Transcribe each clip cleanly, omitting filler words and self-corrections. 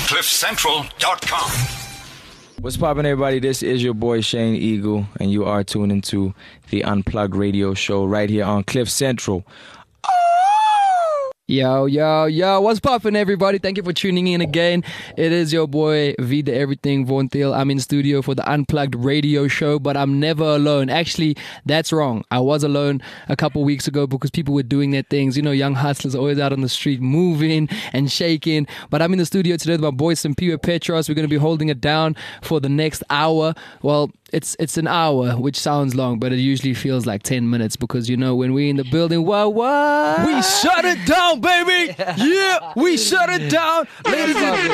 CliffCentral.com. What's poppin', everybody? This is your boy Shane Eagle, and you are tuned into the Unplugged Radio Show right here on Cliff Central. Yo, what's poppin', everybody? Thank you for tuning in again. It is your boy V the Everything Von Thiel. I'm in studio for the Unplugged Radio Show, but I'm never alone. Actually, that's wrong. I was alone a couple weeks ago because people were doing their things. You know, young hustlers are always out on the street moving and shaking. But I'm in the studio today with my boy Simpiwe Petros. We're going to be holding it down for the next hour. Well, it's an hour, which sounds long, but it usually feels like 10 minutes because, you know, when we're in the building, what? We shut it down, baby! Yeah, we shut it down! Ladies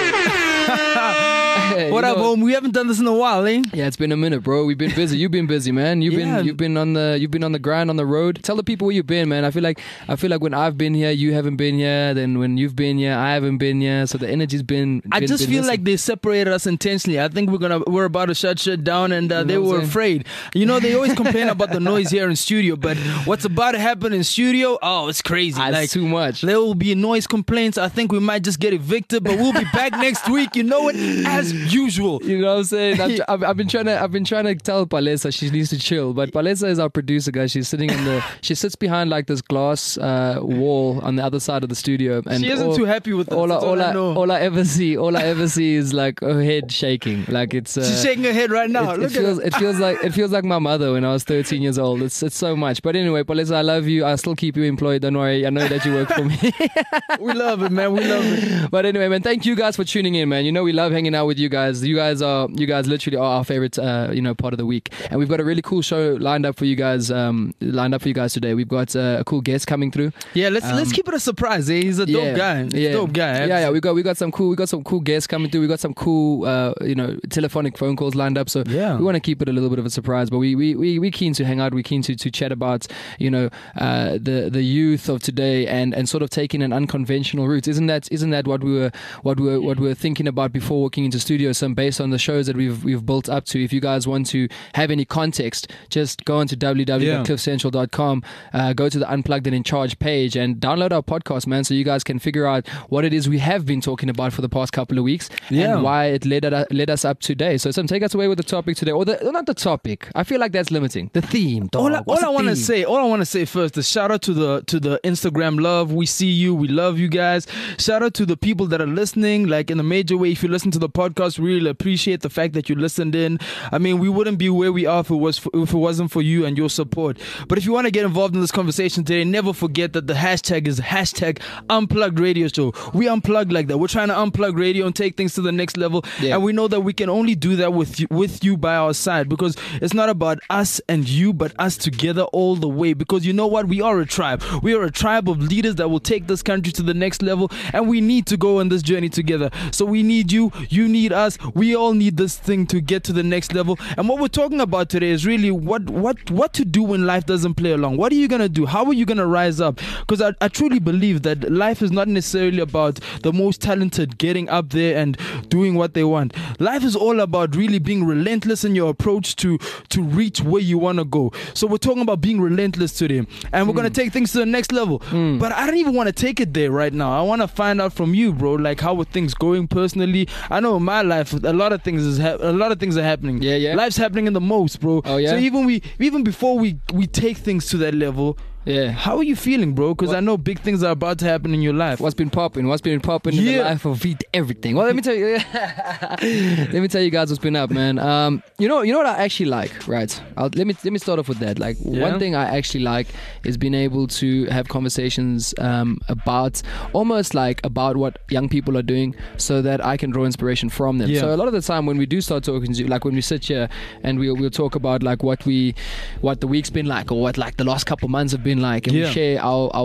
and what up, home? We haven't done this in a while, eh? Yeah, it's been a minute, bro. We've been busy. You've been busy, man. You've been on the grind, on the road. Tell the people where you've been, man. I feel like when I've been here, you haven't been here. Then when you've been here, I haven't been here. So the energy's been. I just feel like they separated us intentionally. I think we're about to shut shit down, and they were afraid. You know, they always complain about the noise here in studio, but what's about to happen in studio? Oh, it's crazy. It's too much. There will be noise complaints. I think we might just get evicted, but we'll be back next week. You know it, as usual. You know what I'm saying? I've been trying to tell Palesa she needs to chill, but Palesa is our producer, guys. She sits behind like this glass wall on the other side of the studio, and she isn't too happy with it. All I ever see is like her head shaking. Like it's she's shaking her head right now. It feels like my mother when I was 13 years old. It's so much. But anyway, Palesa, I love you. I'll still keep you employed. Don't worry. I know that you work for me. We love it, man. We love it. But anyway, man, thank you guys for tuning in, man. You know we love hanging out with you guys. You guys literally are our favorite, part of the week. And we've got a really cool show lined up for you guys. Today. We've got a cool guest coming through. Yeah, let's keep it a surprise. Eh? He's a dope guy. Dope guy. Yeah. We got some cool guests coming through. We got some cool telephonic phone calls lined up. So we want to keep it a little bit of a surprise, but we keen to hang out. We're keen to chat about the youth of today and sort of taking an unconventional route. Isn't that what we were thinking about before walking into studio? Some based on the shows that we've built up to. If you guys want to have any context, just go onto www.cliffcentral.com, go to the Unplugged and In Charge page, and download our podcast, man, so you guys can figure out what it is we have been talking about for the past couple of weeks and why it led us up today. So take us away with the topic today, or not the topic. I feel like that's limiting. The theme. All I want to say first is shout out to the Instagram love. We see you. We love you guys. Shout out to the people that are listening, like in a major way. If you listen to the podcast, we really appreciate the fact that you listened in. I mean, we wouldn't be where we are if it wasn't for you and your support. But if you want to get involved in this conversation today, never forget that the hashtag is Unplugged Radio Show. We unplug like that. We're trying to unplug radio and take things to the next level. Yeah. And we know that we can only do that with you by our side, because it's not about us and you, but us together all the way. Because you know what? We are a tribe. We are a tribe of leaders that will take this country to the next level, and we need to go on this journey together. So we need you need us, we all need this thing to get to the next level. And what we're talking about today is really what to do when life doesn't play along. What are you going to do? How are you going to rise up? Because I truly believe that life is not necessarily about the most talented getting up there and doing what they want. Life is all about really being relentless in your approach to reach where you want to go. So we're talking about being relentless today, and we're going to take things to the next level. But I don't even want to take it there right now. I want to find out from you, bro, like how are things going personally. I know in my life a lot of things are happening. Yeah. Life's happening in the most, bro. Oh yeah. So even before we take things to that level, yeah. How are you feeling, bro? Because I know big things are about to happen in your life. What's been popping in the life of Vita Everything? Well, let me tell you. Let me tell you guys what's been up, man. You know what I actually like, right? Let me start off with that. Like one thing I actually like is being able to have conversations about what young people are doing, so that I can draw inspiration from them. So a lot of the time when we do start talking to, like when we sit here and we'll talk about like what the week's been like, or what like the last couple months have been like, and we share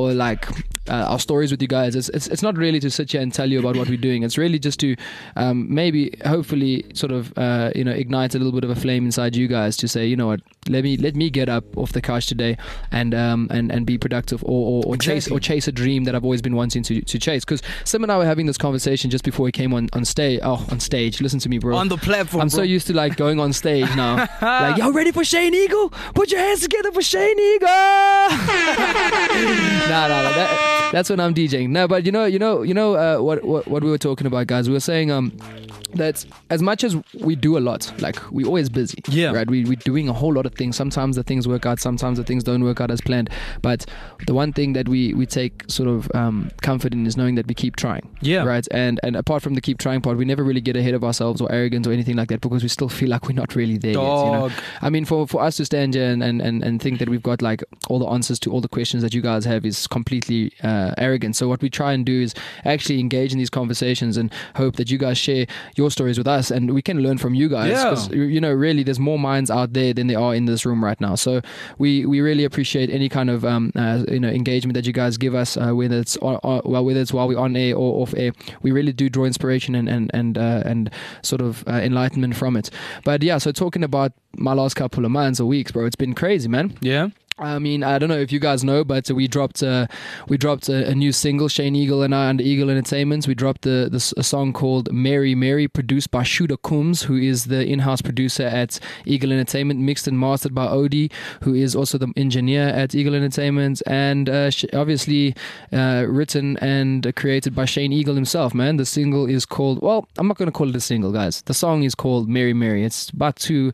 our stories with you guys. It's not really to sit here and tell you about what we're doing. It's really just to hopefully sort of ignite a little bit of a flame inside you guys to say, you know what, let me get up off the couch today and be productive, or chase a dream that I've always been wanting to chase. Because Sim and I were having this conversation just before we came on stage. Listen to me, bro. On the platform, I'm so used to like going on stage now. Like, y'all ready for Shane Eagle? Put your hands together for Shane Eagle. No. That's when I'm DJing. No, but you know what we were talking about, guys. We were saying that as much as we do a lot, like we're always busy. Yeah. Right. We're doing a whole lot of things. Sometimes the things work out. Sometimes the things don't work out as planned. But the one thing that we take sort of comfort in is knowing that we keep trying. Yeah. Right. And apart from the keep trying part, we never really get ahead of ourselves or arrogant or anything like that because we still feel like we're not really there yet. You know? I mean, for us to stand here and think that we've got like all the answers to all the questions that you guys have is completely arrogant. So what we try and do is actually engage in these conversations and hope that you guys share your stories with us and we can learn from you guys. Because, you know, really there's more minds out there than there are in this room right now. So we really appreciate any kind of engagement that you guys give us, whether it's while we're on air or off air. We really do draw inspiration and sort of enlightenment from it. But yeah, so talking about my last couple of months or weeks, bro, it's been crazy, man. Yeah. I mean, I don't know if you guys know, but we dropped a new single, Shane Eagle and I, under Eagle Entertainment. We dropped a song called Mary Mary, produced by Shooter Coombs, who is the in-house producer at Eagle Entertainment, mixed and mastered by Odie, who is also the engineer at Eagle Entertainment, and obviously written and created by Shane Eagle himself, man. The single is called, well, I'm not going to call it a single, guys. The song is called Mary Mary. It's about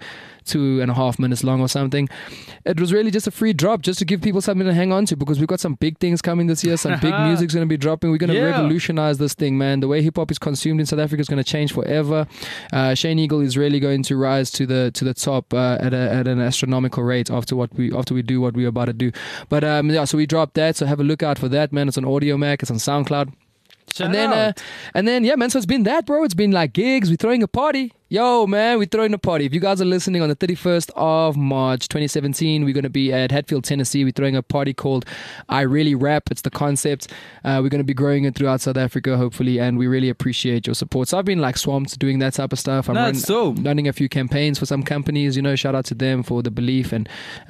2.5 minutes long or something. It was really just a free drop just to give people something to hang on to because we've got some big things coming this year. Some big music's going to be dropping. We're going to revolutionize this thing, man. The way hip hop is consumed in South Africa is going to change forever. Shane Eagle is really going to rise to the top at an astronomical rate after we do what we're about to do. But so we dropped that. So have a look out for that, man. It's on Audio Mac. It's on SoundCloud. And then, yeah, man, so it's been that, bro. It's been like gigs. We're throwing a party. Yo, man, we're throwing a party. If you guys are listening on the 31st of March 2017, we're going to be at Hatfield, Tennessee. We're throwing a party called I Really Rap. It's the concept. We're going to be growing it throughout South Africa, hopefully, and we really appreciate your support. So I've been like swamped doing that type of stuff. I'm running a few campaigns for some companies, you know, shout out to them for the belief. And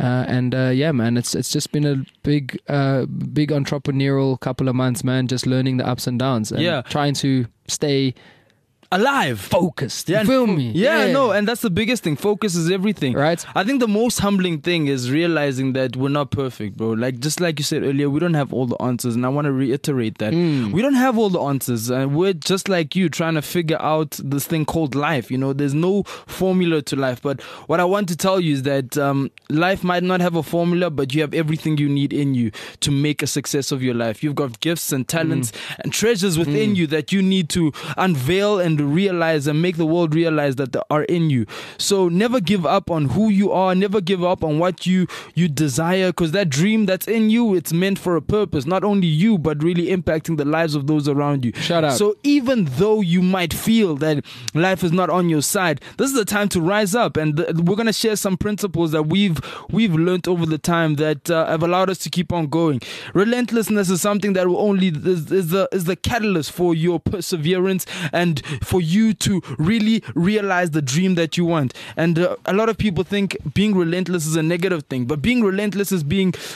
yeah, man, it's just been a big entrepreneurial couple of months, man, just learning the ups and downs and trying to stay alive, focused. Yeah, you feel me? Yeah, no, and that's the biggest thing. Focus is everything, right? I think the most humbling thing is realizing that we're not perfect, bro. Like just like you said earlier, we don't have all the answers, and I want to reiterate that we don't have all the answers, and we're just like you, trying to figure out this thing called life. You know, there's no formula to life. But what I want to tell you is that life might not have a formula, but you have everything you need in you to make a success of your life. You've got gifts and talents and treasures within you that you need to unveil and realize and make the world realize that they are in you. So never give up on who you are. Never give up on what you desire, because that dream that's in you, it's meant for a purpose. Not only you, but really impacting the lives of those around you. Shout out. So even though you might feel that life is not on your side, this is the time to rise up. And we're going to share some principles that we've learned over the time that have allowed us to keep on going. Relentlessness is something that will only is the catalyst for your perseverance and for you to really realize the dream that you want. And a lot of people think being relentless is a negative thing, but being relentless is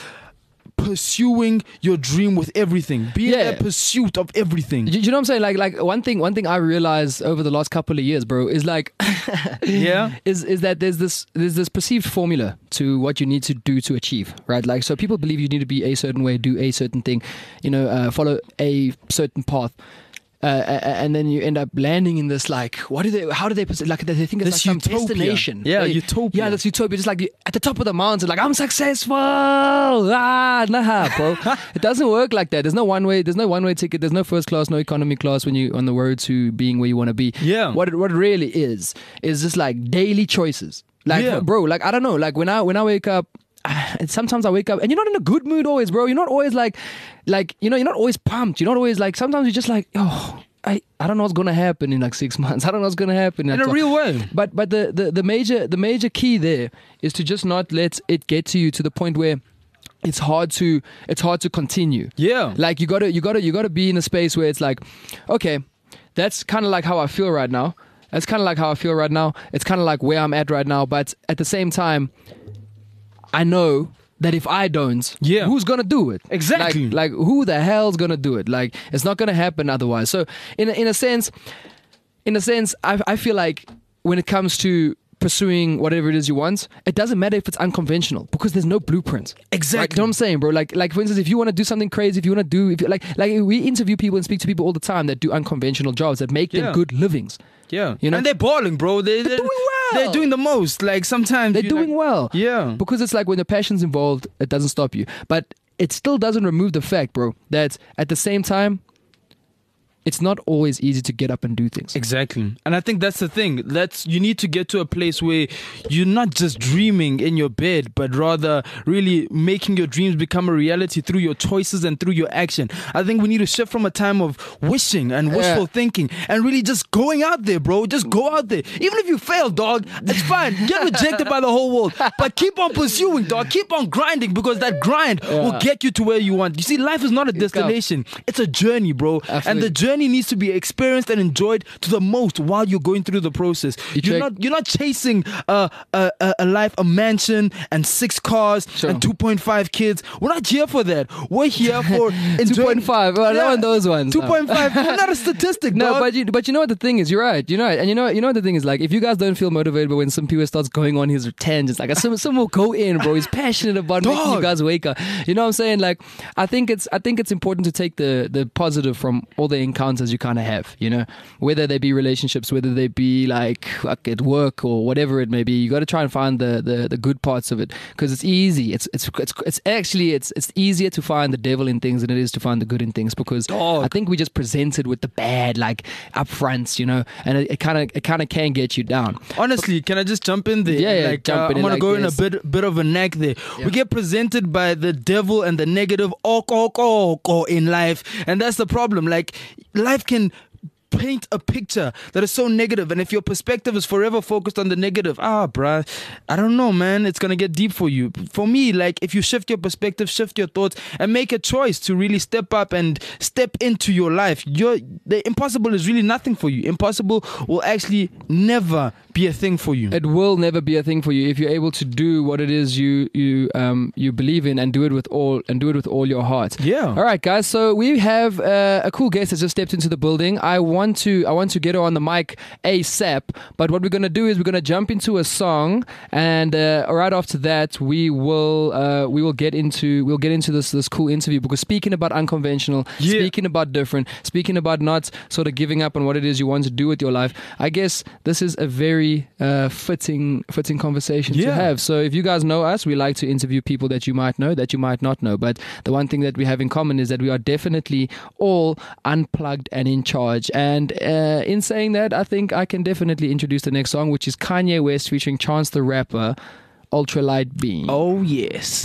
pursuing your dream with everything, being a pursuit of everything. You know what I'm saying? Like one thing I realized over the last couple of years, bro, is like is that there's this perceived formula to what you need to do to achieve, right? Like, so people believe you need to be a certain way, do a certain thing, you know, follow a certain path. And then you end up landing in this, like, how do they like, they think it's like some destination. Yeah, utopia. Yeah, that's utopia. Just like at the top of the mountain, like, I'm successful. Nah, bro. It doesn't work like that. There's no one way ticket. There's no first class, no economy class when you're on the road to being where you want to be. Yeah. What it really is just like daily choices. Like, bro, like, I don't know, like when I wake up, and sometimes I wake up and you're not in a good mood always, bro. You're not always like, you know, you're not always pumped. You're not always like, sometimes you're just like, oh, I don't know what's going to happen in like 6 months. I don't know what's going to happen. In a real way. But the major key there is to just not let it get to you to the point where it's hard to continue. Yeah. Like you gotta be in a space where it's like, okay, that's kind of like how I feel right now. It's kind of like where I'm at right now. But at the same time, I know that if I don't, who's gonna do it? Exactly. Like who the hell's gonna do it? Like, it's not gonna happen otherwise. So in a sense, I feel like when it comes to pursuing whatever it is you want, it doesn't matter if it's unconventional because there's no blueprint. Exactly. Right? You know what I'm saying, bro? Like for instance, if you want to do something crazy, if you want to do, if you, like we interview people and speak to people all the time that do unconventional jobs that make them good livings. Yeah. You know? And they're balling, bro. They're doing well. They're doing the most. Like sometimes they're doing well. Yeah. Because it's like when the passion's involved, it doesn't stop you. But it still doesn't remove the fact, bro, that at the same time, it's not always easy to get up and do things. Exactly. And I think that's the thing. You need to get to a place where you're not just dreaming in your bed, but rather really making your dreams become a reality through your choices and through your action. I think we need to shift from a time of wishing and wishful thinking and really just going out there, bro. Just go out there. Even if you fail, dog, it's fine. Get rejected by the whole world. But keep on pursuing, dog. Keep on grinding because that grind will get you to where you want. You see, life is not a destination. It's a journey, bro. Absolutely. And the journey needs to be experienced and enjoyed to the most while you're going through the process. You're not chasing a life, a mansion and 6 cars and 2.5 kids. We're not here for that. We're here for 2.5. Well, I want those ones. 2.5. You're not a statistic. No, dog. but you know what the thing is. You're right. You know, and you know what the thing is. Like, if you guys don't feel motivated, but when some people starts going on his tangents, like some will go in, bro. He's passionate about making you guys wake up. You know what I'm saying? Like, I think it's important to take the positive from all the encounters you kind of have, you know, whether they be relationships, whether they be like at work or whatever it may be. You got to try and find the good parts of it because it's easy. It's easier to find the devil in things than it is to find the good in things because I think we just presented with the bad like up front, you know, and it kind of can get you down. Honestly, can I just jump in there? Yeah, like, jump in. I'm gonna like go this. in a bit of a knack there. Yeah. We get presented by the devil and the negative in life, and that's the problem. Like, life can paint a picture that is so negative, and if your perspective is forever focused on the negative, bruh, I don't know, man, it's gonna get deep for you. For me, like, if you shift your perspective, shift your thoughts, and make a choice to really step up and step into your life, the impossible is really nothing for you. Impossible will actually never be a thing for you. It will never be a thing for you if you're able to do what it is you believe in and do it with all your heart. Yeah. All right, guys. So we have a cool guest that just stepped into the building. I want to get her on the mic ASAP. But what we're gonna do is we're gonna jump into a song, and right after that we will get into this cool interview because speaking about unconventional, speaking about different, speaking about not sort of giving up on what it is you want to do with your life. I guess this is a very fitting conversation to have. So if you guys know us, we like to interview people that you might know, that you might not know. But the one thing that we have in common is that we are definitely all unplugged and in charge. And in saying that, I think I can definitely introduce the next song, which is Kanye West featuring Chance the Rapper, Ultralight Beam. Oh, yes.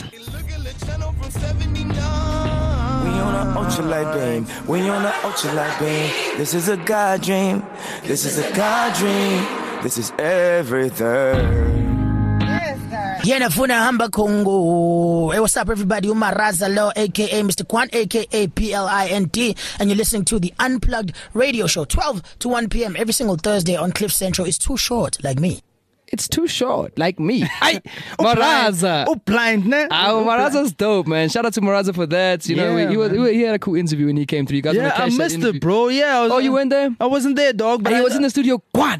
Ultralight beam, we on a ultralight beam. This is a God dream. This is a God dream. This is everything. Yena Funa Hamba Kongo. Hey, what's up, everybody? Umaraza Lo, aka Mr. Quant, aka PLINT, and you're listening to the Unplugged Radio Show, 12 to 1 p.m. every single Thursday on Cliff Central. It's too short, like me. It's too short, like me. Maraza. Blind, ne? Maraza's dope, man. Shout out to Maraza for that. You know, he had a cool interview when he came through. You guys want to catch I missed it, bro. Yeah. You went there? I wasn't there, dog. But he was in the studio. Quan.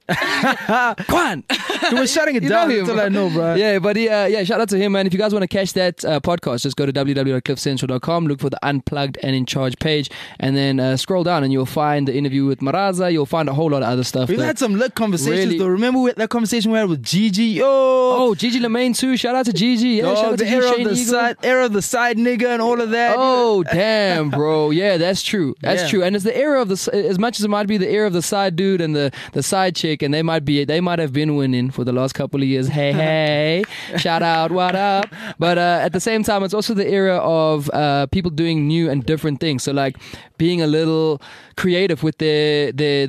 He was shutting it down until I know, bro. Yeah, but shout out to him, man. If you guys want to catch that podcast, just go to www.cliffcentral.com, look for the Unplugged and In Charge page, and then scroll down and you'll find the interview with Maraza. You'll find a whole lot of other stuff. We've had some lit conversations though. Remember that conversation we had with Gigi? Oh, Gigi Lemaine too. Shout out to Gigi. Yeah, shout out to era of the side nigga and all of that. Oh, damn, bro. Yeah, that's true. That's true. And it's the era of as much as it might be the era of the side dude and the side chick, and they might have been winning for the last couple of years. Hey, shout out, what up? But at the same time, it's also the era of people doing new and different things. So like being a little creative with their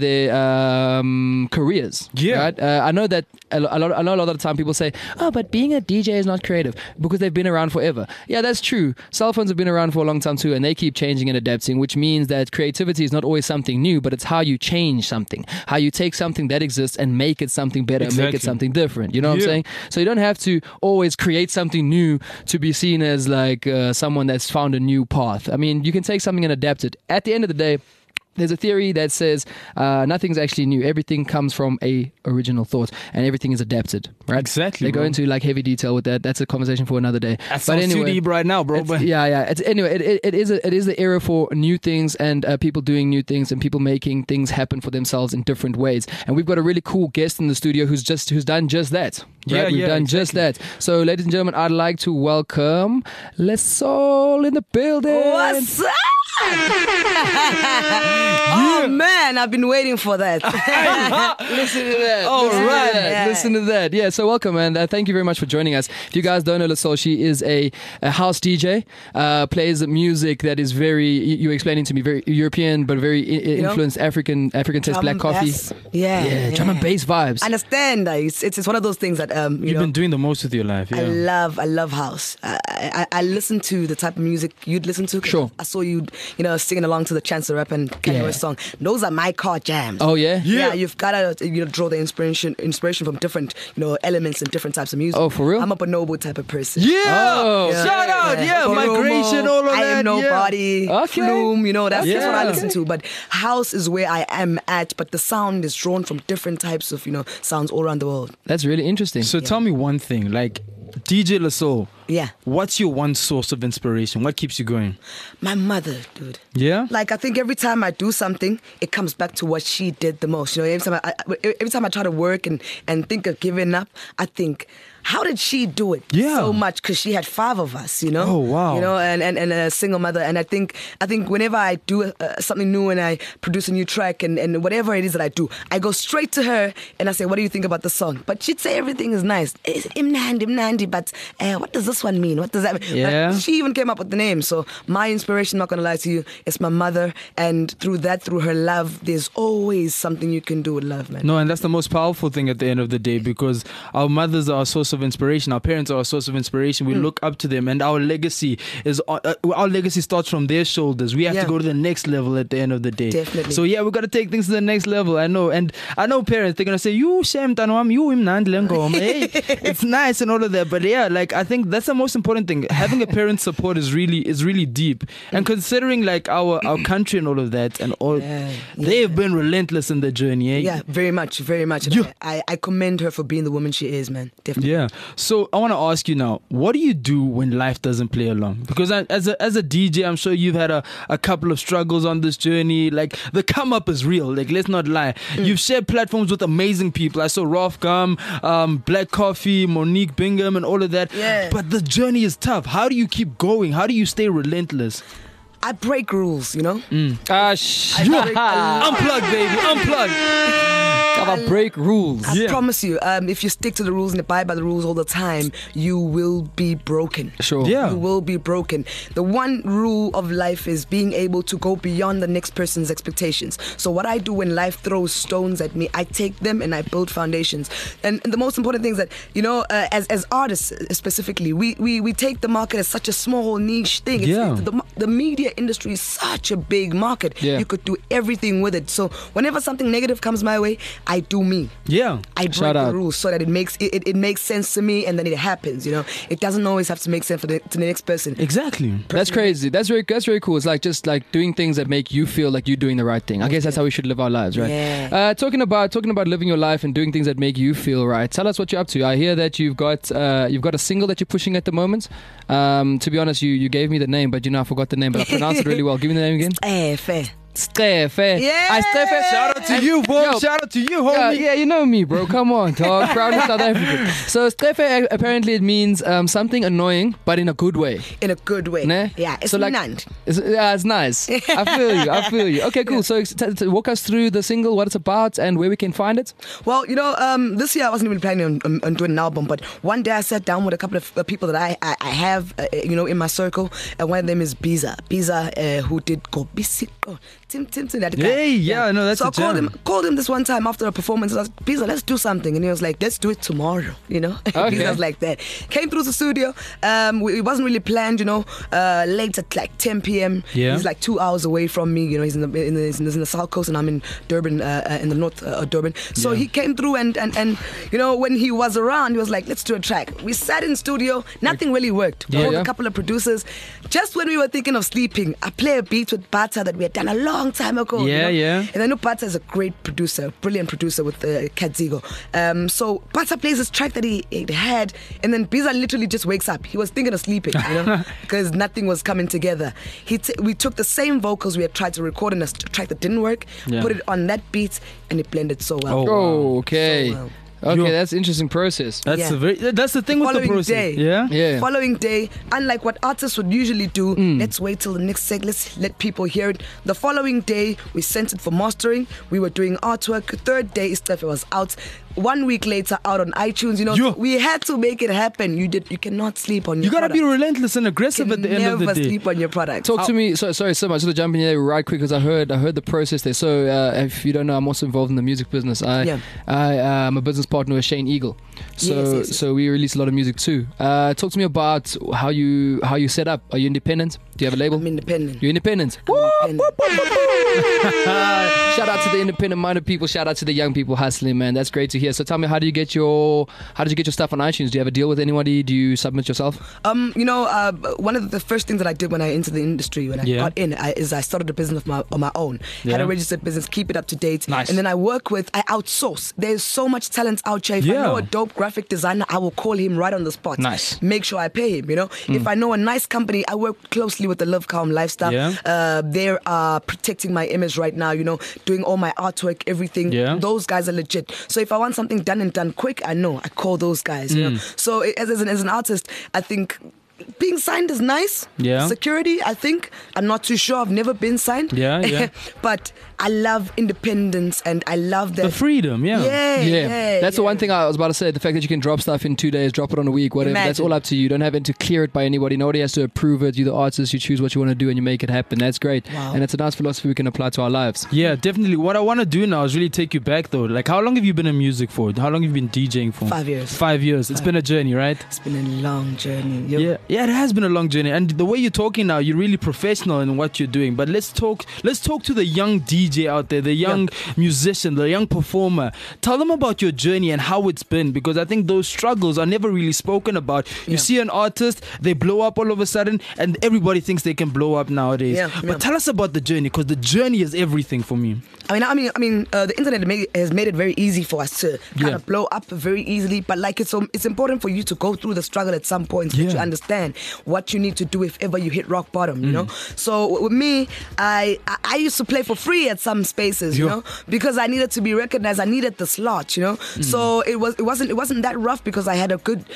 careers. Yeah. Right? I know that a lot of the time people say, oh, but being a DJ is not creative because they've been around forever. Yeah, that's true. Cell phones have been around for a long time too, and they keep changing and adapting, which means that creativity is not always something new, but it's how you change something, how you take something that exists and make it something better, and make it something different. You know what I'm saying? So you don't have to always create something new to be seen as like someone that's found a new path. I mean, you can take something and adapt it. At the end of the day, there's a theory that says nothing's actually new. Everything comes from a original thought, and everything is adapted. Right? Exactly. They go into like heavy detail with that. That's a conversation for another day. That sounds too deep right now, bro. But It is the era for new things and people doing new things and people making things happen for themselves in different ways. And we've got a really cool guest in the studio who's done just that. Right? We've done just that. So, ladies and gentlemen, I'd like to welcome Les Soul in the building. What's up? Oh man, I've been waiting for that. Listen to that. All right. Yeah. Listen to that. Yeah, so welcome, and thank you very much for joining us. If you guys don't know Les Soul, she is a house DJ, plays music that is very, you were explaining to me, very European, but very influenced African taste, black coffee. Yeah, drum and bass vibes. Understand? It's one of those things that you've been doing the most with your life. Yeah. I love house. I listen to the type of music you'd listen to. Sure. I saw you, singing along to the Chance the Rapper and Kanye West song. Those are my car jams. Oh yeah. Yeah, you've got to draw the inspiration from different elements and different types of music. Oh, for real? I'm a bonobo type of person. Oh, shout out. Yeah, migration, all of that. I Am Nobody. Okay. Flume, that's what I listen to. But house is where I am at. But the sound is drawn from different types of sounds all around the world. That's really interesting. So tell me one thing, like DJ Les Soul. Yeah. What's your one source of inspiration? What keeps you going? My mother, dude. Yeah? Like, I think every time I do something, it comes back to what she did the most. Every time I try to work and think of giving up, I think, how did she do it so much? Because she had 5 of us, Oh, wow. And a single mother. And I think whenever I do something new and I produce a new track and whatever it is that I do, I go straight to her and I say, what do you think about the song? But she'd say everything is nice. It's Imnandi, but what does this one mean? What does that mean? Yeah. But she even came up with the name. So my inspiration, not going to lie to you, is my mother. And through her love, there's always something you can do with love, man. No, and that's the most powerful thing at the end of the day, because our mothers are a source of inspiration. Our parents are a source of inspiration. We look up to them, and our legacy starts from their shoulders. We have to go to the next level at the end of the day. Definitely. So we got to take things to the next level. I know, and I know parents, they're gonna say, "You shame tanwam, you imnandlengom." Hey, it's nice and all of that, but I think that's the most important thing. Having a parent's support is really deep, and considering like our country and all of that, and all they have been relentless in their journey. Eh? Yeah, very much. I commend her for being the woman she is, man. Definitely. Yeah. So I want to ask you now, what do you do when life doesn't play along? Because as a DJ, I'm sure you've had a couple of struggles on this journey. Like, the come up is real. Like, let's not lie. You've shared platforms with amazing people. I saw Rolf Gum, Black Coffee, Monique Bingham, and all of that. Yeah. But the journey is tough. How do you keep going? How do you stay relentless? I break rules, Unplug, baby. Unplug. Gotta break rules. I promise you, if you stick to the rules and abide by the rules all the time, you will be broken. Sure. Yeah. You will be broken. The one rule of life is being able to go beyond the next person's expectations. So what I do when life throws stones at me, I take them and I build foundations. And the most important thing is that, as artists specifically, we take the market as such a small niche thing. The media industry is such a big market. Yeah. You could do everything with it. So whenever something negative comes my way, I do me. Yeah. I break the rules so that it makes sense to me, and then it happens. It doesn't always have to make sense to the next person. Exactly. That's crazy. That's very cool. It's like just like doing things that make you feel like you're doing the right thing. I guess that's how we should live our lives, right? Yeah. Talking about living your life and doing things that make you feel right. Tell us what you're up to. I hear that you've got a single that you're pushing at the moment. To be honest, you gave me the name, but I forgot the name, but I pronounced it really well. Give me the name again. Fair. Strefe. Yeah. Shout out to you, boy. Shout out to you, homie. Yeah, you know me, bro. Come on, dog. Proud of South Africa. So Strefe, apparently it means something annoying, but in a good way. In a good way. Ne? Yeah, it's so like, it's nice. I feel you. Okay, cool. So walk us through the single, what it's about, and where we can find it. Well, this year I wasn't even planning on doing an album, but one day I sat down with a couple of people that I have, in my circle, and one of them is Biza, who did Go Bisiko. Tim, that guy. Hey, I know that's so a jam. I called him this one time after a performance. I was like, Biza, let's do something. And he was like, let's do it tomorrow, Okay. Biza was like that. Came through the studio. It wasn't really planned, late at like 10 p.m. Yeah. He's like 2 hours away from me. He's in the South Coast and I'm in Durban, in the north of Durban. So he came through and when he was around, he was like, let's do a track. We sat in studio. Nothing really worked. Called a couple of producers. Just when we were thinking of sleeping, I play a beat with Bata that we had done a long long time ago. Yeah, you know? yeah. And I know Pata is a great producer, brilliant producer with Kadzigo. So Pata plays this track that he had, and then Biza literally just wakes up. He was thinking of sleeping, because nothing was coming together. We took the same vocals we had tried to record in a track that didn't work, put it on that beat, and it blended so well. Oh, okay. So well. Okay, that's an interesting process. That's the thing with the process. Day, Yeah. Following day, unlike what artists would usually do, let's wait till the next seg, let's let people hear it. The following day, we sent it for mastering. We were doing artwork. Third day, stuff was out. 1 week later, out on iTunes. We had to make it happen. You cannot sleep on your. You gotta product. be relentless and aggressive at the end of the Never day. sleep on your product. Talk to me. Sorry, so much. I should jump in here right quick because I heard the process there. So if you don't know, I'm also involved in the music business. I'm a business partner with Shane Eagle. Yes. So we release a lot of music too. Talk to me about how you set up. Are you independent? Do you have a label? I'm independent. You're independent. Independent. Shout out to the independent-minded people. Shout out to the young people hustling, man. That's great to hear. So tell me, how did you get your stuff on iTunes? Do you have a deal with anybody? Do you submit yourself? One of the first things that I did when I entered the industry, when I got in, is I started a business on my own. Had a registered business, keep it up to date. Nice. And then I outsource. There's so much talent out there. If I know a dope graphic designer, I will call him right on the spot. Nice. Make sure I pay him, If I know a nice company, I work closely with the Love Calm Lifestyle. They are protecting my image right now, doing all my artwork, everything. Those guys are legit. So if I want something done and done quick, I call those guys. So as an artist, I think being signed is nice. Security, I think. I'm not too sure. I've never been signed. But I love independence and I love that. The freedom, That's the one thing I was about to say. The fact that you can drop stuff in 2 days, drop it on a week, whatever. Imagine. That's all up to you. You don't have to clear it by anybody. Nobody has to approve it. You're the artist. You choose what you want to do and you make it happen. That's great. Wow. And it's a nice philosophy we can apply to our lives. Yeah, definitely. What I want to do now is really take you back though. Like, how long have you been in music for? How long have you been DJing for? 5 years. 5 years. It's been a journey, right? It's been a long journey. Yeah, it has been a long journey. And the way you're talking now, you're really professional in what you're doing. But let's talk to the young DJ out there, the young musician, the young performer. Tell them about your journey and how it's been, because I think those struggles are never really spoken about. You see an artist, they blow up all of a sudden, and everybody thinks they can blow up nowadays. But tell us about the journey, because the journey is everything for me. I mean, the internet has made it very easy for us to kind of blow up very easily. But like it's important for you to go through the struggle at some point so that you understand what you need to do if ever you hit rock bottom. You know. So with me, I used to play for free at some spaces. You know, because I needed to be recognized. I needed the slot. You know. So it wasn't that rough because I had a good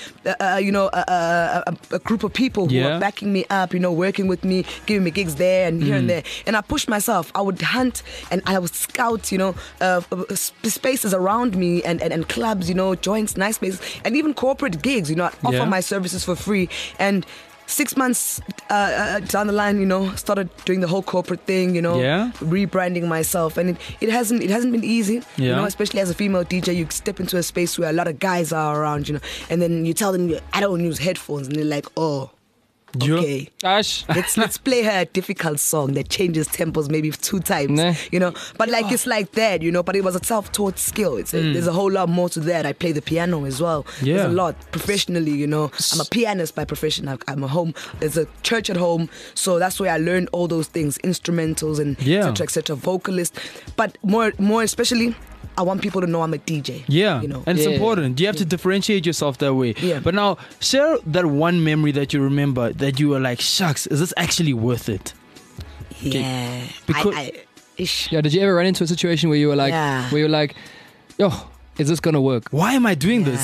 a group of people who were backing me up. You know, working with me, giving me gigs there and here and there. And I pushed myself. I would hunt and I would scout, spaces around me and clubs, joints, nice spaces, and even corporate gigs. I'd offer my services for free. And 6 months down the line, started doing the whole corporate thing, rebranding myself, and it hasn't been easy, especially as a female DJ. You step into a space where a lot of guys are around, and then you tell them I don't use headphones, and they're like, oh. Okay, let's play her a difficult song that changes tempos maybe 2 times, But it's like that, But it was a self-taught skill. There's a whole lot more to that. I play the piano as well. There's a lot professionally, I'm a pianist by profession. I'm a home. There's a church at home, so that's where I learned all those things, instrumentals and etc. Vocalist, but more especially. I want people to know I'm a DJ. And it's important. You have to differentiate yourself that way. But now, share that one memory that you remember that you were like, shucks, is this actually worth it? Yeah. Did you ever run into a situation where you were like, yo, is this gonna work? Why am I doing this?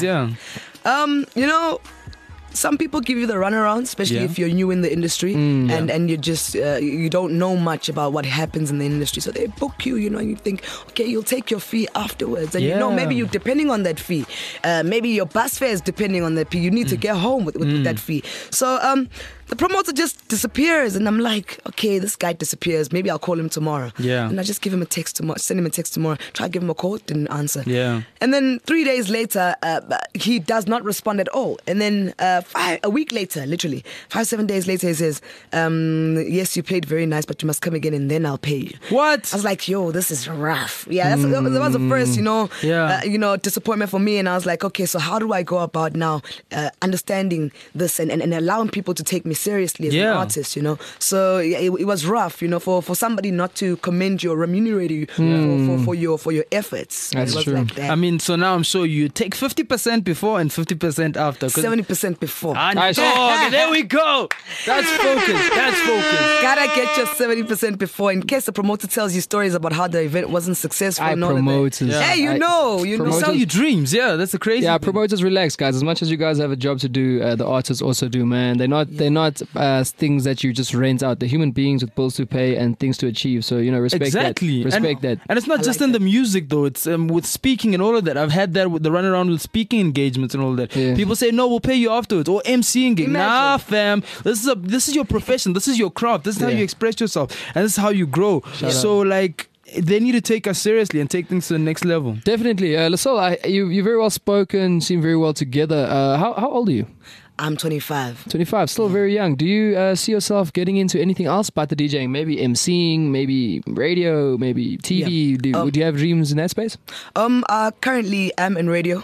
Some people give you the runaround, especially if you're new in the industry and you just you don't know much about what happens in the industry. So they book you, and you think, okay, you'll take your fee afterwards. And maybe you're depending on that fee. Maybe your bus fare is depending on that fee. You need to get home with that fee. So the promoter just disappears, and I'm like, okay, this guy disappears. Maybe I'll call him tomorrow. And I just give him a text tomorrow, send him a text tomorrow, try to give him a call, didn't answer. And then 3 days later, he does not respond at all. And then a week later, literally 5-7 days later, he says, yes, you played very nice, but you must come again and then I'll pay you. What? I was like, yo, this is rough. That was the first, disappointment for me. And I was like, okay, so how do I go about now understanding this and allowing people to take me seriously as an artist, you know. So it was rough, you know, for somebody not to commend you or remunerate you for your efforts. That's it was true. Like that. I mean, so now I'm sure you take 50% before and 50% after. 70% before. Nice. Oh, there we go. That's focus. That's focus. Gotta get your 70% before in case the promoter tells you stories about how the event wasn't successful. Promoters. Hey, you know. Sell you dreams. Yeah, that's a crazy. Yeah, thing. promoters, relax, guys. As much as you guys have a job to do, the artists also do, man. They're not things that you just rent out. They're human beings with bills to pay and things to achieve. So, you know, respect exactly. that. Respect that. And it's not just in the music though. It's with speaking and all of that. I've had that with the run around with speaking engagements and all that. Yeah. People say, no, we'll pay you afterwards. Or MCing gig. Nah, fam. This is your profession. This is your craft. This is how you express yourself. And this is how you grow. So like, they need to take us seriously and take things to the next level. Definitely. Lasol, you're very well spoken, seem very well together. How old are you? I'm 25. 25, still very young. Do you see yourself getting into anything else but the DJing? Maybe MCing, maybe radio, maybe TV? Yeah. Would you have dreams in that space? Currently I'm in radio,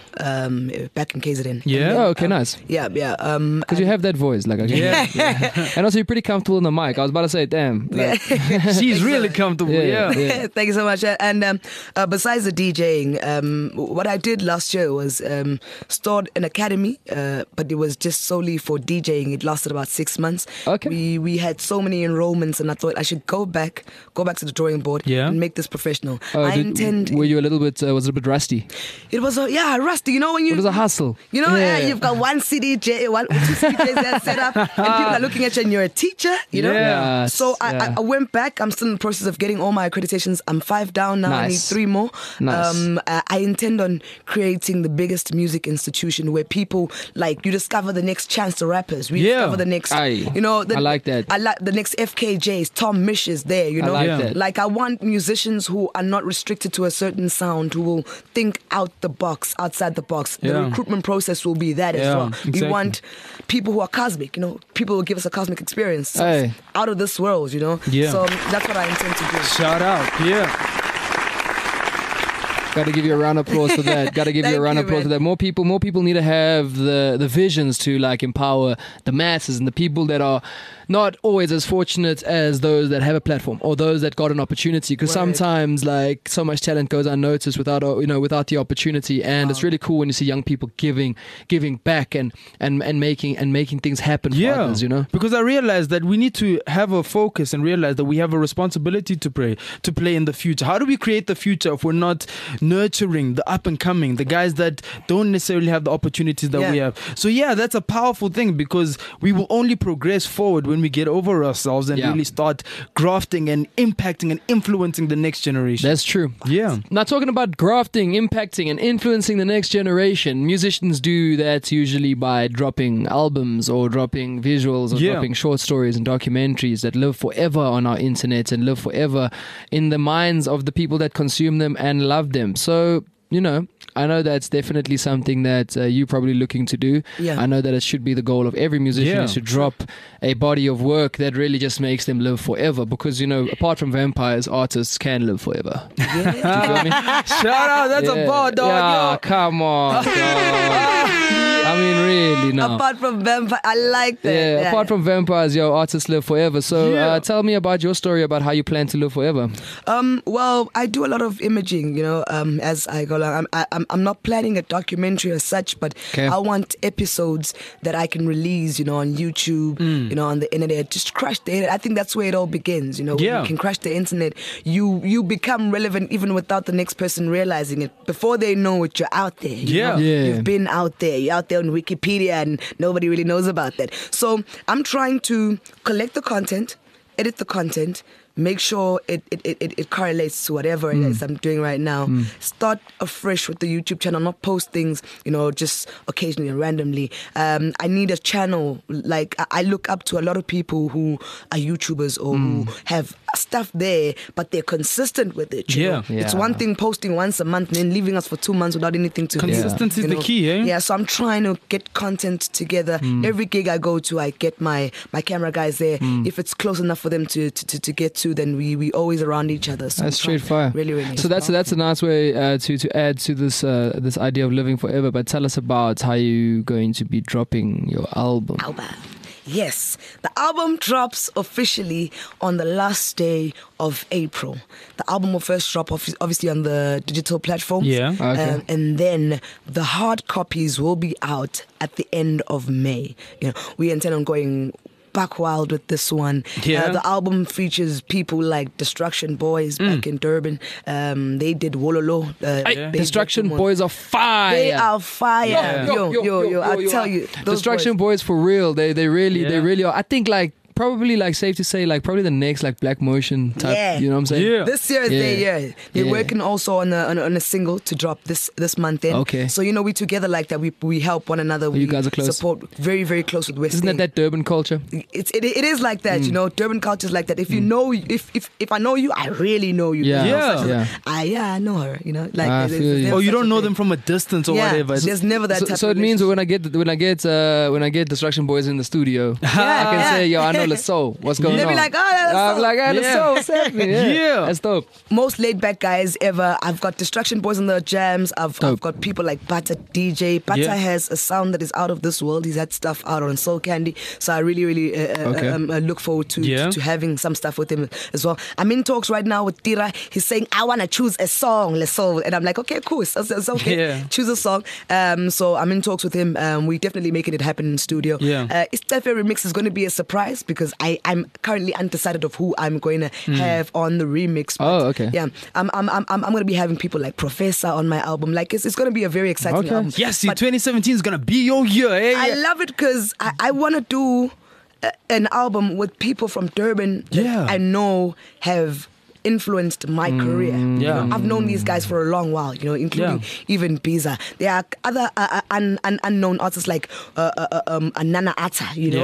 back in KZN. Yeah. Oh, okay, nice. Yeah. Because you have that voice, like yeah. And also you're pretty comfortable in the mic. I was about to say, damn. Like, she's really comfortable. Yeah. Thank you so much. And besides the DJing, what I did last year was start an academy, but it was just solely for DJing. It lasted about 6 months. Okay. We had so many enrollments, and I thought I should go back to the drawing board and make this professional. Were you a little bit? Was it a bit rusty? It was rusty. You know when you. It was a hustle. You know, you've got one CDJ, two CDJs that set up, and people are looking at you, and you're a teacher. You know. Yeah. So I went back. I'm still in the process of getting all my accreditations. I'm 5 down now. Nice. I need 3 more. Nice. I intend on creating the biggest music institution where people like you discover the next Chance the Rappers. We discover the next. You know, I like that. I like the next FKJs. Tom Misch is there. You know, I like that. Like I want musicians who are not restricted to a certain sound, who will think outside the box. The recruitment process will be that as well. Exactly. We want people who are cosmic. You know, people who give us a cosmic experience. Out of this world. You know. Yeah. So that's what I intend to do. Shout out. Yeah. Got to give you a round of applause for that. Got to give you a round of applause for that. More people need to have the visions to like empower the masses and the people that are not always as fortunate as those that have a platform or those that got an opportunity. Because sometimes like so much talent goes unnoticed without the opportunity. And it's really cool when you see young people giving back and making things happen for others. You know, because I realized that we need to have a focus and realize that we have a responsibility to play in the future. How do we create the future if we're not nurturing the up and coming, the guys that don't necessarily have the opportunities that we have? So that's a powerful thing, because we will only progress forward when we get over ourselves and really start grafting and impacting and influencing the next generation. That's true. Yeah. Now, talking about grafting, impacting and influencing the next generation, musicians do that usually by dropping albums or dropping visuals or dropping short stories and documentaries that live forever on our internet and live forever in the minds of the people that consume them and love them. So, you know, I know that's definitely something that you're probably looking to do. Yeah. I know that it should be the goal of every musician is to drop a body of work that really just makes them live forever. Because, you know, apart from vampires, artists can live forever. Yeah. Do you feel me? Shout out, that's a bar, dog. Yeah, come on, dog. I mean, really, no. Apart from vampire, I like that. Yeah, apart from vampires, artists live forever. So tell me about your story about how you plan to live forever. Well, I do a lot of imaging, you know, as I go along. I'm not planning a documentary as such, but I want episodes that I can release, you know, on YouTube, you know, on the internet. Just crush the internet. I think that's where it all begins, you know. When you can crush the internet, you become relevant even without the next person realizing it. Before they know it, you're out there. You know? You've been out there. You're out there on Wikipedia and nobody really knows about that. So I'm trying to collect the content, edit the content, make sure it correlates to whatever it is I'm doing right now. Start afresh with the YouTube channel, not post things, you know, just occasionally and randomly. I need a channel. Like, I look up to a lot of people who are YouTubers or who have stuff there, but they're consistent with it. You know? It's one thing posting once a month and then leaving us for 2 months without anything to Consistency is the key, eh? Yeah, so I'm trying to get content together. Every gig I go to, I get my camera guys there. If it's close enough for them to get to, then we always around each other. So that's straight fire. Really, really. So that's a nice way to add to this idea of living forever. But tell us about how you're going to be dropping your album. Yes, the album drops officially on the last day of April. The album will first drop obviously on the digital platforms. Yeah. Okay. And then the hard copies will be out at the end of May. We intend on going back wild with this one. Yeah. The album features people like Destruction Boys back in Durban. They did Wololo. Destruction Boys are fire. They are fire. Yo, I tell you, those Destruction boys for real. They really are. I think like probably like safe to say like probably the next like Black Motion type. Yeah. You know what I'm saying? Yeah. This year is their year. They're Yeah. working also on a single to drop this month in. Okay. So we together like that. We help one another. You guys are close. Support very, very close with West. Isn't that Durban culture? It is like that, Durban culture is like that. If you know, if I know you, I really know you. Yeah. There's no Yeah. such a- I know her. Like I there's feel you. never Oh, you such don't a know thing. them from a distance or Yeah, whatever. there's never that type. So of it means relationship. when I get Destruction Boys in the studio, I can say, yo, I know Lasso. What's going They'll on? be like, oh, that's I'm so- like, hey, Yeah. Lasso, what's happening? Yeah. That's dope. most laid back guys ever. I've got Destruction Boys on the jams. I've got people like Bata DJ. Bata Yeah. has a sound that is out of this world. He's had stuff out on Soul Candy. So I really, really look forward to having some stuff with him as well. I'm in talks right now with Tira. He's saying, I want to choose a song, let's soul. And I'm like, okay, cool. It's okay. Yeah. Choose a song. So I'm in talks with him. We definitely making it happen in studio. Yeah. Istefe remix is going to be a surprise because I'm currently undecided of who I'm going to have on the remix. But Oh, okay. Yeah, I'm going to be having people like Professor on my album. Like it's going to be a very exciting Okay. album. Yes, But 2017 is gonna be your year. Eh? I love it because I want to do an album with people from Durban that Yeah. I know have influenced my career. yeah. I've known these guys for a long while, including even Biza. There are other unknown artists like Nana Atta,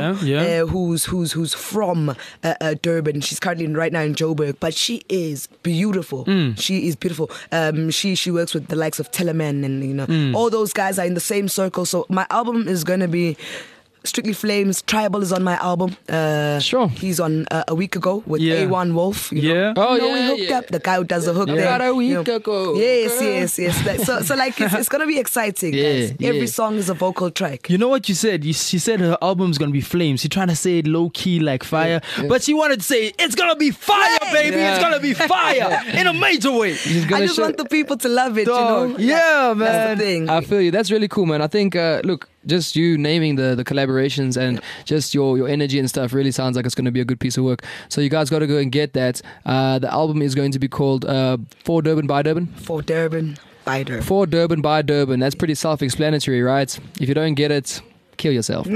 who's from Durban. She's currently right now in Joburg, but she is beautiful. She is beautiful. She works with the likes of Teleman and all those guys are in the same circle. So my album is gonna be Strictly Flames. Tribal is on my album. Sure. He's on a week ago with Yeah. A1 Wolf. Yeah. Oh, we yeah, hooked yeah. up. The guy who does the hook there. About a week ago. Yes. Like, so like it's gonna be exciting. Yeah, guys. Every yeah. song is a vocal track. You know what you said? She said her album's gonna be flames. She trying to say it low key like fire, but she wanted to say it's gonna be fire, baby. Yeah. It's gonna be fire in a major way. I just want the people to love it. Dog. Yeah, man. That's the thing. I feel you. That's really cool, man. I think, look, just you naming the collaborations and just your energy and stuff really sounds like it's going to be a good piece of work. So you guys got to go and get that. The album is going to be called For Durban by Durban. For Durban, by Durban. For Durban by Durban. That's pretty self-explanatory, right? If you don't get it, kill yourself.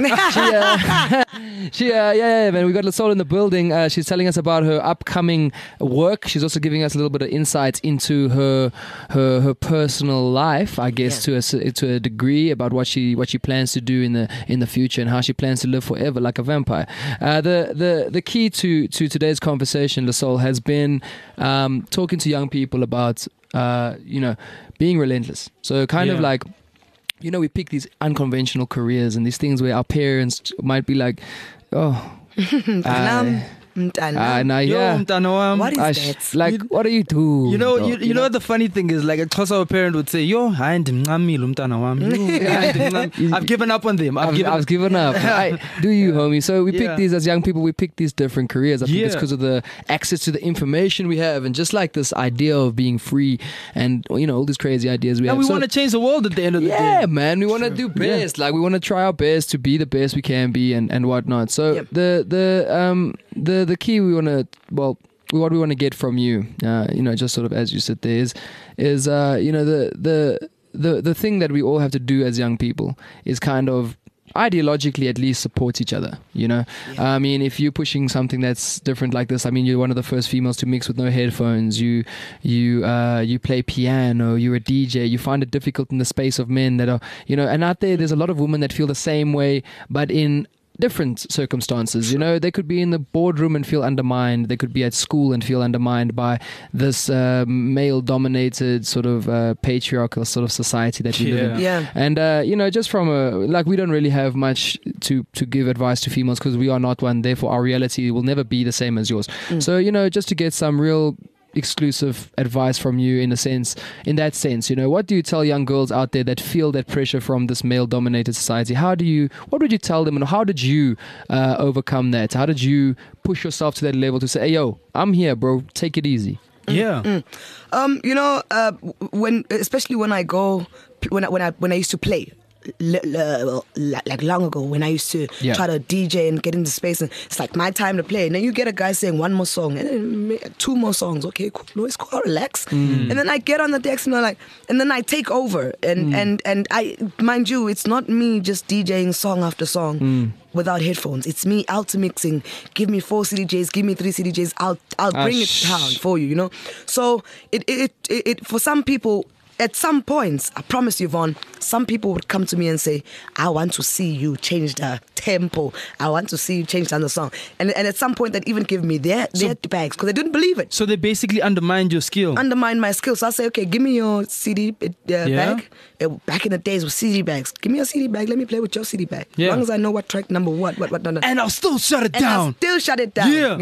Yeah, man. We got Lasoul in the building. She's telling us about her upcoming work. She's also giving us a little bit of insight into her personal life, I guess, to a degree, about what she plans to do in the future and how she plans to live forever like a vampire. The key to today's conversation, Lasoul, has been talking to young people about being relentless. So kind of like, we pick these unconventional careers and these things where our parents might be like, oh, Mtana. What is that? Like, what do you do? You know what the funny thing is, like a Xhosa parent would say, yo, I've given up on them. I've given up. Do you, homie? So we pick these as young people. We pick these different careers. I think it's because of the access to the information we have, and just like this idea of being free, and all these crazy ideas we have. And we want to change the world at the end of the day. Yeah, man. We want to do best. Like we want to try our best to be the best we can be, and whatnot. So the key we want to what we want to get from you, just sort of as you sit there is the thing that we all have to do as young people is kind of ideologically at least support each other. I mean, if you're pushing something that's different like this, I mean, you're one of the first females to mix with no headphones, you play piano, you're a DJ, you find it difficult in the space of men that are, and out there's a lot of women that feel the same way, but in different circumstances. They could be in the boardroom and feel undermined. They could be at school and feel undermined by this male-dominated sort of patriarchal sort of society that we live in. Yeah. And just from we don't really have much to give advice to females because we are not one. Therefore, our reality will never be the same as yours. So just to get some real exclusive advice from you in that sense, what do you tell young girls out there that feel that pressure from this male-dominated society? What would you tell them, and how did you overcome that? How did you push yourself to that level to say, hey, yo, I'm here, bro, take it easy? Yeah. Especially when I used to play, like long ago, when I used to try to DJ and get into space, and it's like my time to play, and then you get a guy saying one more song and then 2 more songs. Okay, cool, no, it's cool, relax. And then I get on the decks and and then I take over, and I, mind you, it's not me just DJing song after song without headphones. It's me out mixing. Give me 4 CDJs, give me 3 CDJs. I'll bring it down for you. So it for some people. At some points, I promise you, Vaughn, some people would come to me and say, I want to see you change the tempo. I want to see you change the song. And at some point, they'd even give me their bags because they didn't believe it. So they basically undermined your skill. Undermined my skill. So I say, okay, give me your CD bag. Back in the days with CD bags. Give me your CD bag. Let me play with your CD bag. As long as I know what track number what. And I'll still shut it down. Yeah.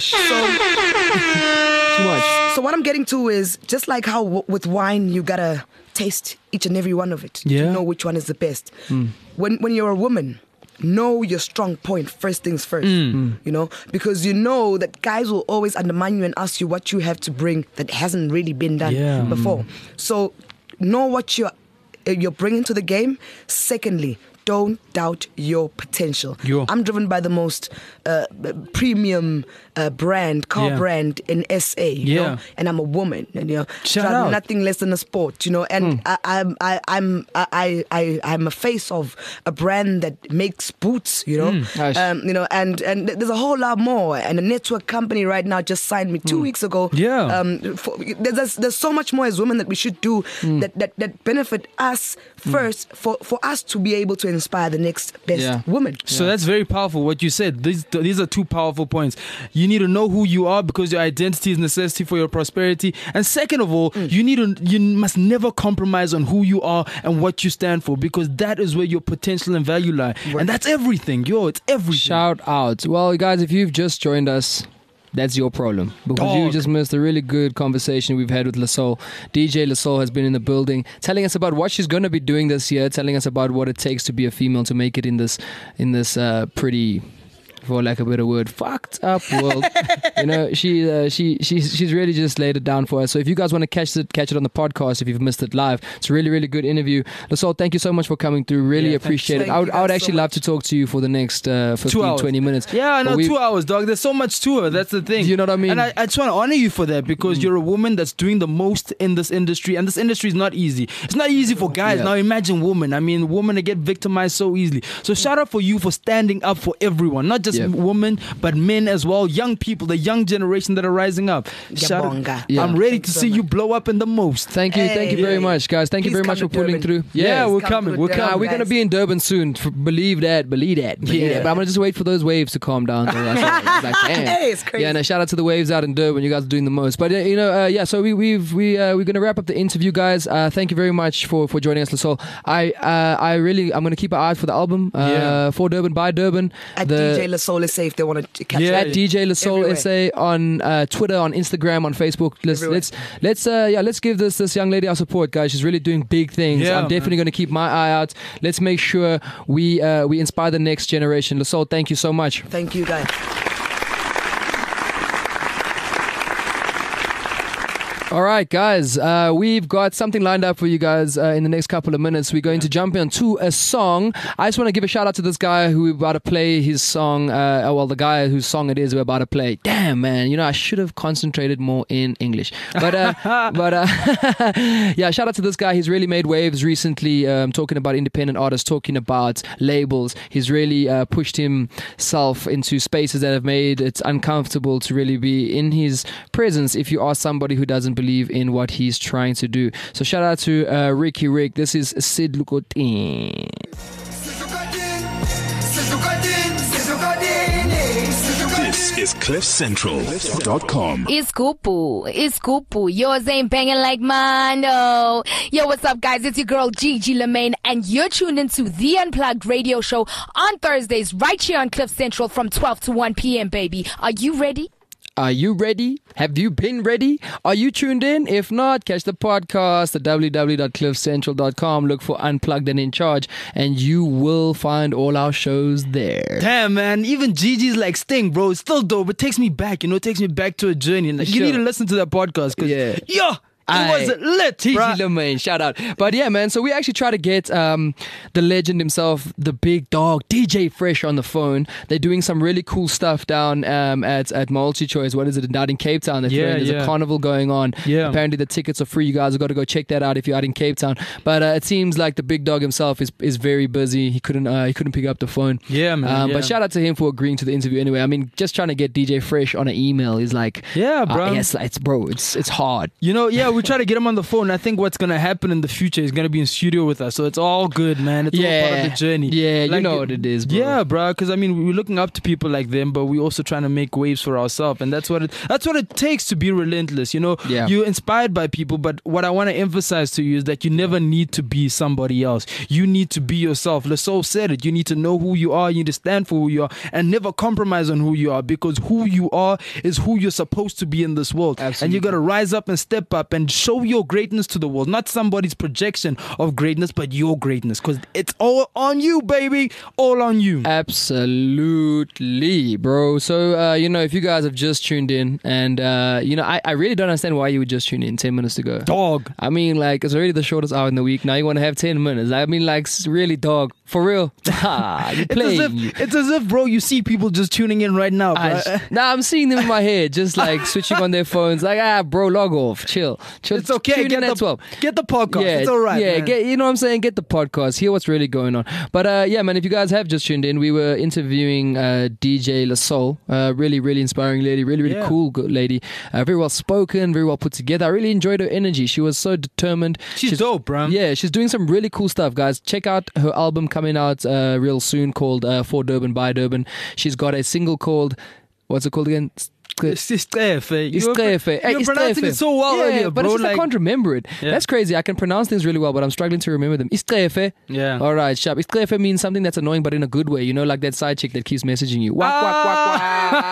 Too much. So what I'm getting to is, just like how with wine, you gotta taste each and every one of it to know which one is the best. When you're a woman, know your strong point first things first. Because you know that guys will always undermine you and ask you what you have to bring that hasn't really been done before. So know what you're bringing to the game. Secondly, don't doubt your potential. I'm driven by the most premium car brand in SA, you know, and I'm a woman, and nothing less than a sport, and I'm a face of a brand that makes boots, and there's a whole lot more. And a network company right now just signed me 2 weeks ago. There's so much more as women that we should do that benefit us first for us to be able to inspire the next best woman. So that's very powerful what you said. These are 2 powerful points. You need to know who you are, because your identity is necessity for your prosperity. And second of all, you must never compromise on who you are and what you stand for, because that is where your potential and value lie. And that's everything. It's everything. Shout out. Well, guys, if you've just joined us, that's your problem, because you just missed a really good conversation we've had with LaSoul. DJ LaSoul has been in the building, telling us about what she's going to be doing this year, telling us about what it takes to be a female, to make it in this pretty, for lack of a better word, fucked up world. She's really just laid it down for us. So if you guys want to catch it on the podcast, if you've missed it live, it's a really, really good interview. LaSoul, thank you so much for coming through. Really appreciate it. I would actually love to talk to you for the next 15, 20 minutes. Yeah, I know, 2 hours, dog. There's so much to her. That's the thing. You know what I mean? And I just want to honor you for that, because you're a woman that's doing the most in this industry, and this industry is not easy. It's not easy for guys. Now imagine women. I mean, women that get victimized so easily. So shout out for you for standing up for everyone, not just women, but men as well, young people, the young generation that are rising up. I'm ready to see you blow up in the most. Thank you very much, guys. Thank you very much for pulling through. We're coming. We're going to be in Durban soon. Believe that. But I'm going to just wait for those waves to calm down. It's crazy. And a shout out to the waves out in Durban. You guys are doing the most. But so we're going to wrap up the interview, guys. Thank you very much for joining us, LaSoul. I'm going to keep an eye out for the album for Durban, by Durban. At DJ LaSoul SA, if they want to catch it. At DJ LaSoul SA on Twitter, on Instagram, on Facebook. Let's give this young lady our support, guys. She's really doing big things. I'm definitely going to keep my eye out. Let's make sure we inspire the next generation. LaSoul, thank you so much. Thank you, guys. All right, guys, we've got something lined up for you guys in the next couple of minutes. We're going to jump into a song. I just want to give a shout out to this guy who we're about to play his song. The guy whose song it is we're about to play. Damn, man, I should have concentrated more in English. But yeah, shout out to this guy. He's really made waves recently, talking about independent artists, talking about labels. He's really pushed himself into spaces that have made it uncomfortable to really be in his presence if you are somebody who doesn't believe in what he's trying to do. So shout out to Ricky Rick. This is Sid Lukotin. This is CliffCentral.com. It's Gupu. Yours ain't banging like mine, no. Yo, what's up, guys? It's your girl, Gigi Lemaine, and you're tuned into The Unplugged Radio Show on Thursdays, right here on Cliff Central from 12 to 1 p.m., baby. Are you ready? Are you ready? Have you been ready? Are you tuned in? If not, catch the podcast at www.cliffcentral.com. Look for Unplugged and In Charge, and you will find all our shows there. Damn, man. Even Gigi's like Sting, bro. It's still dope. It takes me back, It takes me back to a journey. Like, you need to listen to that podcast. Yo! It was lit, Gigi bruh. LeMaine, shout out. But yeah, man, so we actually try to get the legend himself, the big dog, DJ Fresh, on the phone. They're doing some really cool stuff down at MultiChoice. What is it? Down in Cape Town. There's a carnival going on. Yeah. Apparently the tickets are free. You guys have got to go check that out if you're out in Cape Town. But it seems like the big dog himself is very busy. He couldn't pick up the phone. Yeah, man. But shout out to him for agreeing to the interview anyway. I mean, just trying to get DJ Fresh on an email is like, yeah, bro. Yes, it's hard. We try to get him on the phone. I think what's gonna happen in the future is gonna be in studio with us, so it's all good, man. It's all part of the journey. Yeah, you know what it is, bro. Yeah, bro. Because I mean, we're looking up to people like them, but we're also trying to make waves for ourselves, and that's what it takes to be relentless. Yeah. You're inspired by people, but what I want to emphasize to you is that you never need to be somebody else. You need to be yourself. Lesotho said it. You need to know who you are. You need to stand for who you are, and never compromise on who you are, because who you are is who you're supposed to be in this world. Absolutely. And you gotta rise up and step up and show your greatness to the world, not somebody's projection of greatness, but your greatness, because it's all on you, baby. All on you. Absolutely, bro. So if you guys have just tuned in, and I really don't understand why you would just tune in 10 minutes ago. Dog. I mean, like, it's already the shortest hour in the week. Now you want to have 10 minutes. I mean, like, really, dog. For real. You playing. It's as if, bro, you see people just tuning in right now, bro. I'm seeing them in my head, just like switching on their phones. Like, bro, log off. Chill. It's okay. Tune in at 12. Get the podcast. Yeah, it's all right. Yeah, man. you know what I'm saying? Get the podcast. Hear what's really going on. But yeah, man, if you guys have just tuned in, we were interviewing DJ LaSoul. Really, really inspiring lady. Really, really cool good lady. Very well spoken, very well put together. I really enjoyed her energy. She was so determined. She's dope, bro. Yeah, she's doing some really cool stuff, guys. Check out her album coming out real soon called For Durban by Durban. She's got a single called, what's it called again? Isqefe. You're You're pronouncing it so well earlier, but bro. it's just I can't remember it. Yeah. That's crazy. I can pronounce things really well, but I'm struggling to remember them. Isqefe. Yeah. All right, sharp. Isqefe means something that's annoying, but in a good way. You know, like that side chick that keeps messaging you. Wak, wak, wak, wak.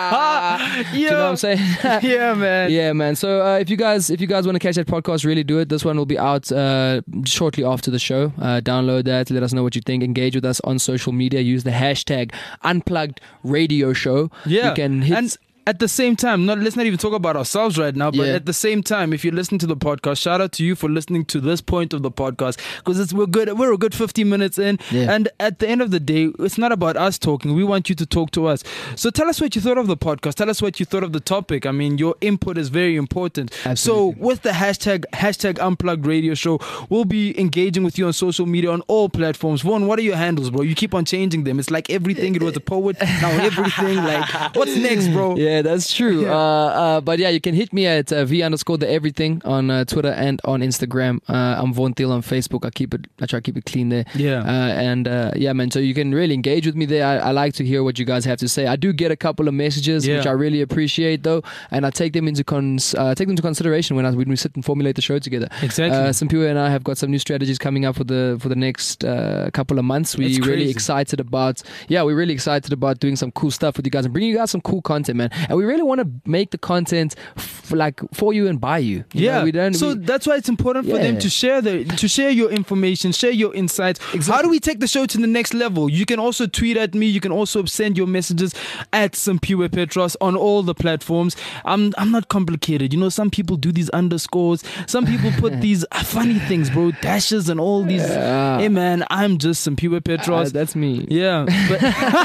Do you know what I'm saying? Yeah, man. Yeah, man. So if you guys want to catch that podcast, really do it. This one will be out shortly after the show. Download that. Let us know what you think. Engage with us on social media. Use the hashtag Unplugged Radio Show. Yeah. You can hit. And at the same time, let's not even talk about ourselves right now, but Yeah. at the same time, if you listen to the podcast, shout out to you for listening to this point of the podcast, because we're a good 50 minutes in, Yeah. and at the end of the day, it's not about us talking. We want you to talk to us. So tell us what you thought of the podcast. Tell us what you thought of the topic. I mean, your input is very important. Absolutely. So with the hashtag Unplugged Radio Show, we'll be engaging with you on social media on all platforms. Vaughn, what are your handles, bro? You keep on changing them. It's like everything. It was a poet. Now everything. Like, what's next, bro? Yeah, that's true. But yeah, you can hit me at V_the everything on Twitter and on Instagram. I'm Vaughn Thiel on Facebook. I try to keep it clean there. Yeah. Yeah, man. So you can really engage with me there. I like to hear what you guys have to say. I do get a couple of messages, which I really appreciate, though, and I take them into consideration when we sit and formulate the show together. Exactly. Simpiwe and I have got some new strategies coming up for the next couple of months. We're really excited about. Yeah, we're really excited about doing some cool stuff with you guys and bringing you guys some cool content, man. And we really want to make the content for you and by you. That's why it's important for them to share your information, share your insights. Exactly. How do we take the show to the next level? You can also tweet at me. You can also send your messages at Simpiwe Petros on all the platforms. I'm not complicated. You know, some people do these underscores. Some people put these funny things, bro, dashes and all these. Hey, man, I'm just Simpiwe Petros. That's me. Yeah, but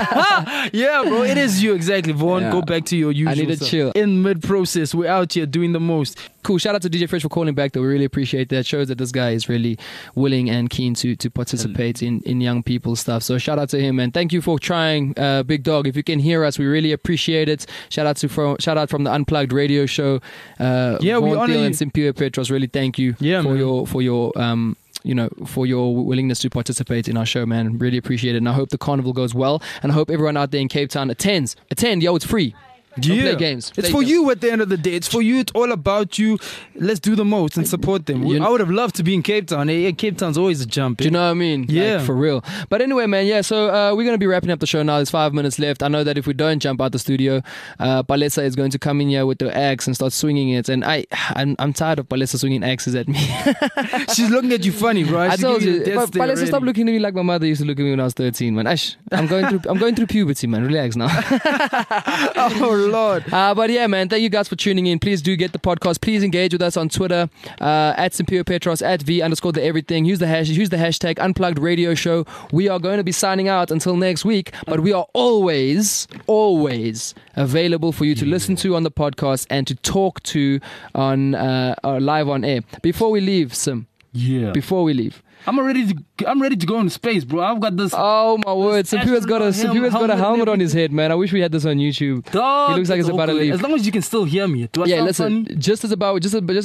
yeah, bro, it is you exactly. Vaughn, go back to your usual. I need to stuff. chill. In mid-process, we're out here doing the most. Cool. Shout out to DJ Fresh for calling back, though. We really appreciate that. Shows that this guy is really willing and keen to participate in young people's stuff. So shout out to him, and thank you for trying, Big Dog. If you can hear us, we really appreciate it. Shout out from the Unplugged Radio Show. We honor you. And Simpiwe Petros. Really thank you for your willingness to participate in our show, man. Really appreciate it. And I hope the carnival goes well. And I hope everyone out there in Cape Town attends. Attend, yo, it's free. Don't play games. It's for you at the end of the day. It's for you. It's all about you. Let's do the most and support them. I would have loved to be in Cape Town. Cape Town's always a jump. Do you know what I mean? Yeah. Like, for real. But anyway, man, yeah, so we're going to be wrapping up the show now. There's 5 minutes left. I know that if we don't jump out the studio, Palesa is going to come in here with the axe and start swinging it. And I'm tired of Palesa swinging axes at me. She's looking at you funny, bro. I told you. Palesa, stop looking at me like my mother used to look at me when I was 13, man. I'm going through puberty, man. Relax now. Oh, Lord. But yeah, man, thank you guys for tuning in. Please do get the podcast. Please engage with us on Twitter, at Simpio Petros, at V_the everything. Use the hashtag Unplugged Radio Show. We are going to be signing out until next week, but we are always available for you to listen to on the podcast and to talk to on live on air. Before we leave, Sim. Yeah. Before we leave. I'm ready to go into space, bro. I've got this. Oh my word! Simpiwa's got a helmet on his head, man. I wish we had this on YouTube. Dog, he looks like it's about to leave. As long as you can still hear me. Do I sound listen. funny? Just as about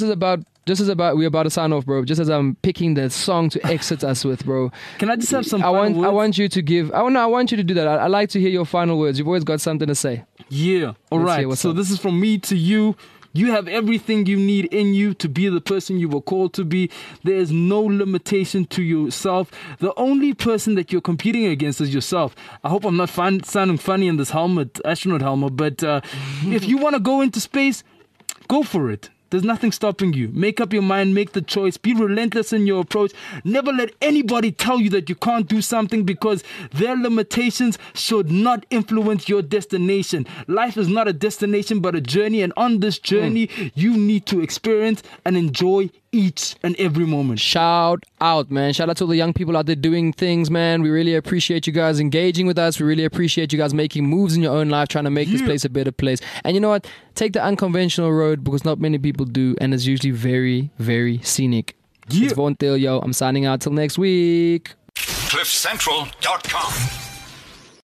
we're about to sign off, bro. Just as I'm picking the song to exit us with, bro. Can I just have some? I want you to give. I want you to do that. I like to hear your final words. You've always got something to say. Yeah. All right. So this is from me to you. You have everything you need in you to be the person you were called to be. There is no limitation to yourself. The only person that you're competing against is yourself. I hope I'm not sounding funny in this astronaut helmet, but if you want to go into space, go for it. There's nothing stopping you. Make up your mind, make the choice, be relentless in your approach. Never let anybody tell you that you can't do something, because their limitations should not influence your destination. Life is not a destination but a journey, and on this journey you need to experience and enjoy each and every moment. Shout out, man. Shout out to all the young people out there doing things, man. We really appreciate you guys engaging with us. We really appreciate you guys making moves in your own life, trying to make this place a better place. And you know what? Take the unconventional road, because not many people do, and it's usually very, very scenic. It's Von Theo, yo. I'm signing out till next week. CliffCentral.com